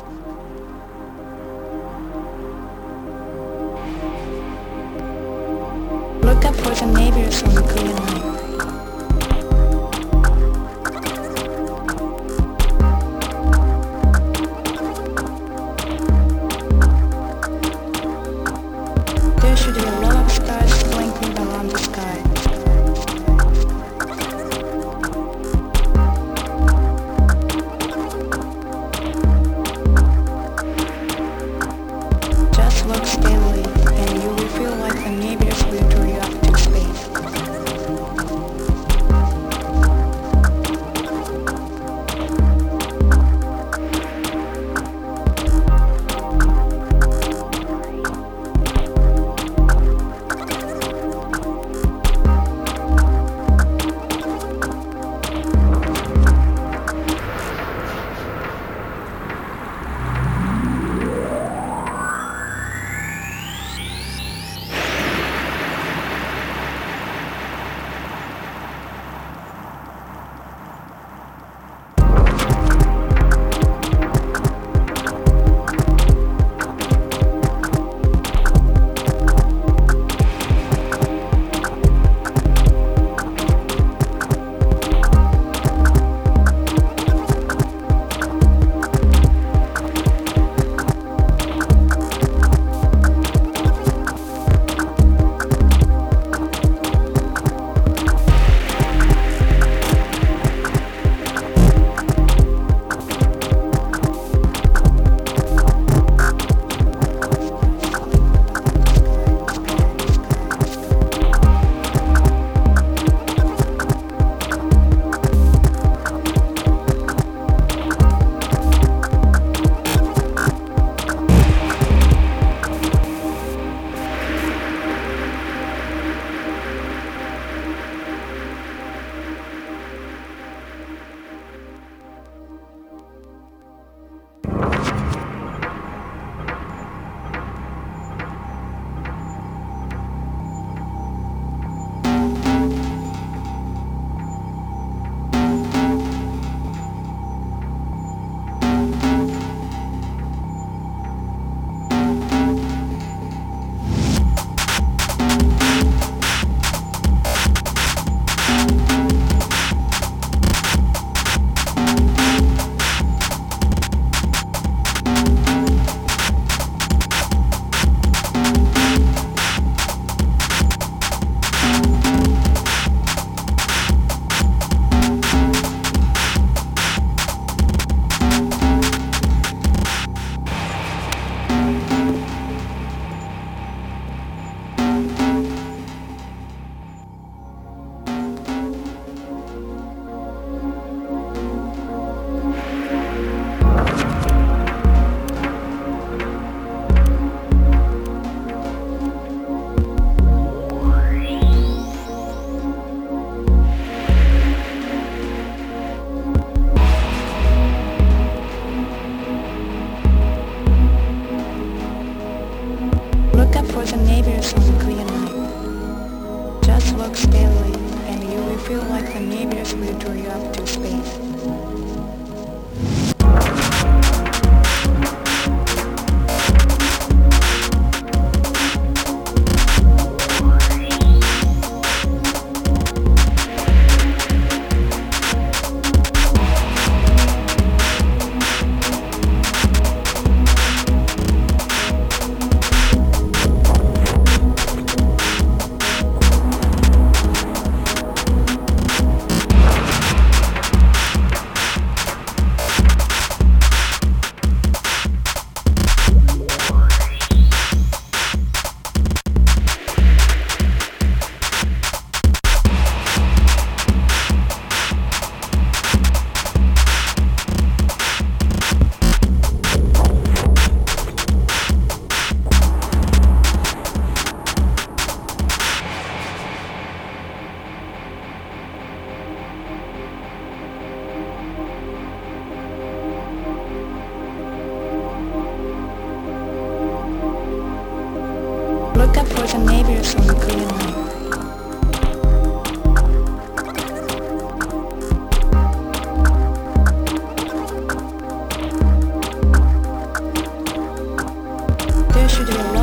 Look up for the neighbors on the clear night. There should be a lot of stars twinkling around the sky. Just look steadily, and you will feel like the neighbors will draw you up to space. Look up for the neighbors on the clear night. Just look steadily, and you will feel like the neighbors will draw you up to space. Look up for the neighbors on the clear night. to the